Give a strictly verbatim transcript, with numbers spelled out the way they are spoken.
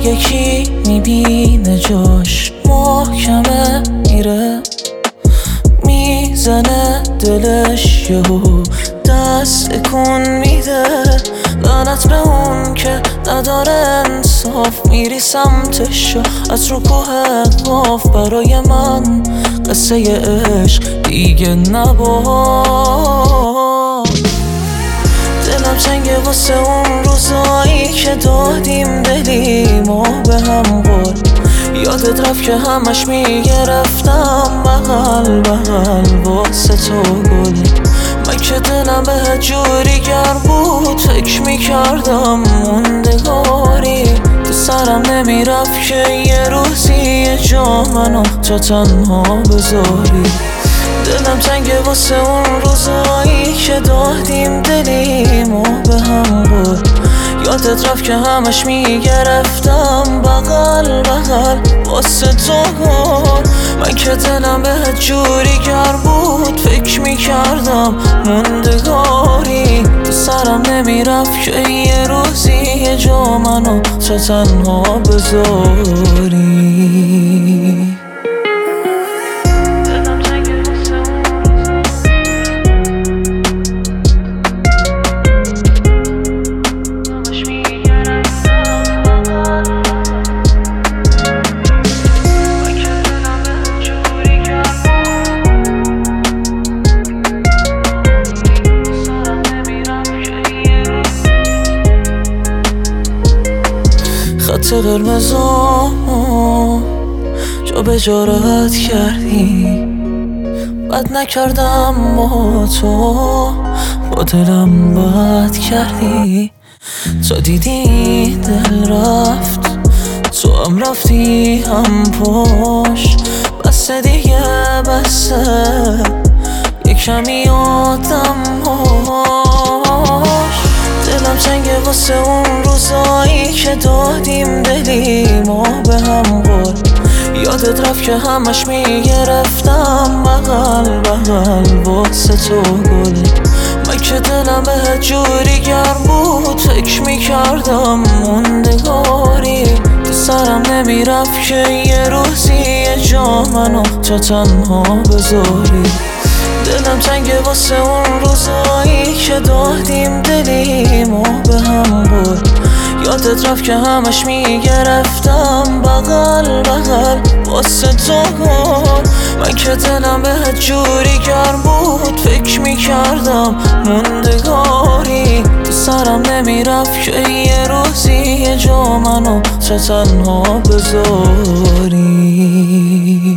یکی میبینه جاش محکمه میره، میزنه دلش یهو دست کن میده. لعنت به اون که نداره انصاف، میری سمتش از رو کوه قاف. برای من قصه عشق دیگه نباد. دلم تنگه واسه اون روزایی که دادیم دلیم و به هم قول. یادت رفت که همش میگرفتم بغل بغل واسه تو گل. من که دلم به جوری گرم بود فکر میکردم موندگاری. تو سرم نمیرفت که یه روزی یه جا منو تا تنها بذاری. دلم تنگه واسه اون روزایی که دادیم دلیم و به هم بود. یادت رفت که همش میگرفتم بغل بغل واسه تو گل. من که دلم به جوری گرم بود فکر میکردم موندگاری. تو سرم نمیرفت که یه روزی یه جا منو تا تنها بذاری. خط قرمزامو جا به جا رد کردی. بد نکردم با تو، با دلم بد کردی. تا دیدی دل رفت تو هم رفتی هم پشت. بسه دیگه بسه یه کمی آدم هاش. دلم تنگه واسه اون روزایی که دادیم دلیم و به هم قول. یادت رفت که همش میگرفتم بغل بغل واسه تو گل. من که دلم به جوری گرم بود فکر میکردم موندگاری. تو سرم نمیرفت که یه روزی یه جا منو تا تنها بذاری. دلم تنگه واسه اون روزایی که دادیم دلیم و به هم بود. یادت رفت که همش میگرفتم بغل بغل واسه تو گل. من که دلم به جوری گرم بود فکر میکردم موندگاری. تو سرم نمیرفت که یه روزی یه جا منو تا تنها بذاری.